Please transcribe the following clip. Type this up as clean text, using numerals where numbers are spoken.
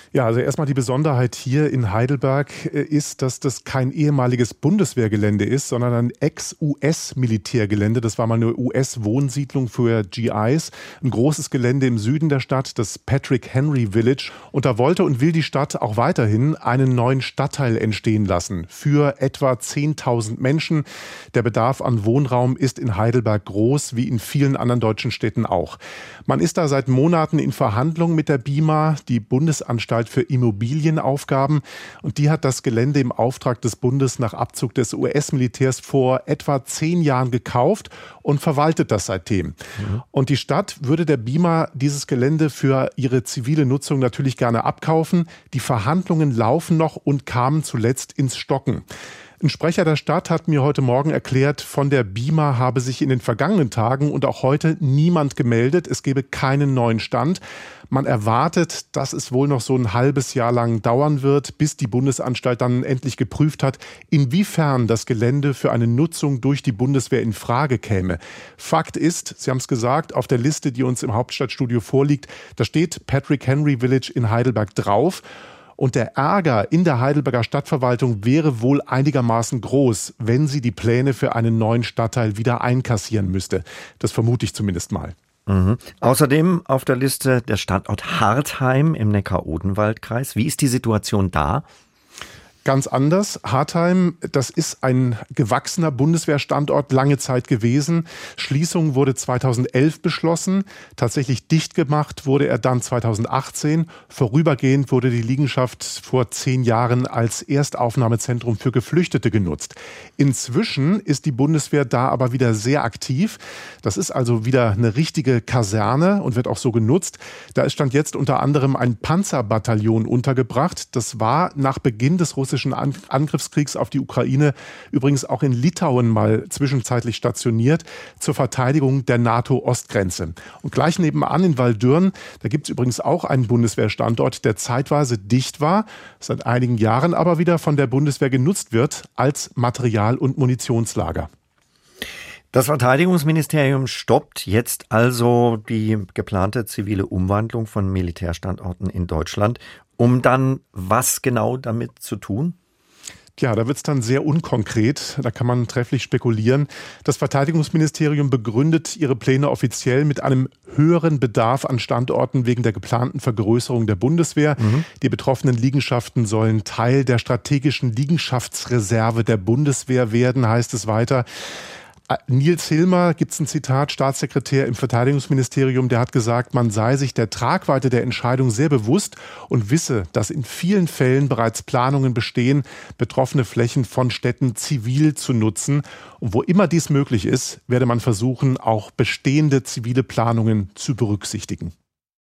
Ja, also erstmal die Besonderheit hier in Heidelberg ist, dass das kein ehemaliges Bundeswehrgelände ist, sondern ein Ex-US-Militärgelände. Das war mal eine US-Wohnsiedlung für GIs. Ein großes Gelände im Süden der Stadt, das Patrick Henry Village. Und da wollte und will die Stadt auch weiterhin einen neuen Stadtteil entstehen lassen für etwa 10.000 Menschen. Der Bedarf an Wohnraum ist in Heidelberg groß, wie in vielen anderen deutschen Städten auch. Man ist da seit Monaten in Verhandlungen mit der BIMA, die Bundesanstalt für Immobilienaufgaben, und die hat das Gelände im Auftrag des Bundes nach Abzug des US-Militärs vor etwa 10 Jahren gekauft und verwaltet das seitdem. Und die Stadt würde der BIMA dieses Gelände für ihre zivile Nutzung natürlich gerne abkaufen. Die Verhandlungen laufen noch und kamen zuletzt ins Stocken. Ein Sprecher der Stadt hat mir heute Morgen erklärt, von der BIMA habe sich in den vergangenen Tagen und auch heute niemand gemeldet. Es gebe keinen neuen Stand. Man erwartet, dass es wohl noch so ein halbes Jahr lang dauern wird, bis die Bundesanstalt dann endlich geprüft hat, inwiefern das Gelände für eine Nutzung durch die Bundeswehr in Frage käme. Fakt ist, Sie haben es gesagt, auf der Liste, die uns im Hauptstadtstudio vorliegt, da steht Patrick Henry Village in Heidelberg drauf. Und der Ärger in der Heidelberger Stadtverwaltung wäre wohl einigermaßen groß, wenn sie die Pläne für einen neuen Stadtteil wieder einkassieren müsste. Das vermute ich zumindest mal. Außerdem auf der Liste der Standort Hartheim im Neckar-Odenwald-Kreis. Wie ist die Situation da? Ganz anders. Hartheim, das ist ein gewachsener Bundeswehrstandort lange Zeit gewesen. Schließung wurde 2011 beschlossen. Tatsächlich dicht gemacht wurde er dann 2018. Vorübergehend wurde die Liegenschaft vor 10 Jahren als Erstaufnahmezentrum für Geflüchtete genutzt. Inzwischen ist die Bundeswehr da aber wieder sehr aktiv. Das ist also wieder eine richtige Kaserne und wird auch so genutzt. Da ist Stand jetzt unter anderem ein Panzerbataillon untergebracht. Das war nach Beginn des russischen Angriffskriegs auf die Ukraine übrigens auch in Litauen mal zwischenzeitlich stationiert zur Verteidigung der NATO-Ostgrenze. Und gleich nebenan in Waldürn, da gibt es übrigens auch einen Bundeswehrstandort, der zeitweise dicht war, seit einigen Jahren aber wieder von der Bundeswehr genutzt wird als Material- und Munitionslager. Das Verteidigungsministerium stoppt jetzt also die geplante zivile Umwandlung von Militärstandorten in Deutschland, um dann was genau damit zu tun? Ja, da wird es dann sehr unkonkret. Da kann man trefflich spekulieren. Das Verteidigungsministerium begründet ihre Pläne offiziell mit einem höheren Bedarf an Standorten wegen der geplanten Vergrößerung der Bundeswehr. Die betroffenen Liegenschaften sollen Teil der strategischen Liegenschaftsreserve der Bundeswehr werden, heißt es weiter. Nils Hilmer, gibt es ein Zitat, Staatssekretär im Verteidigungsministerium, der hat gesagt, man sei sich der Tragweite der Entscheidung sehr bewusst und wisse, dass in vielen Fällen bereits Planungen bestehen, betroffene Flächen von Städten zivil zu nutzen. Und wo immer dies möglich ist, werde man versuchen, auch bestehende zivile Planungen zu berücksichtigen.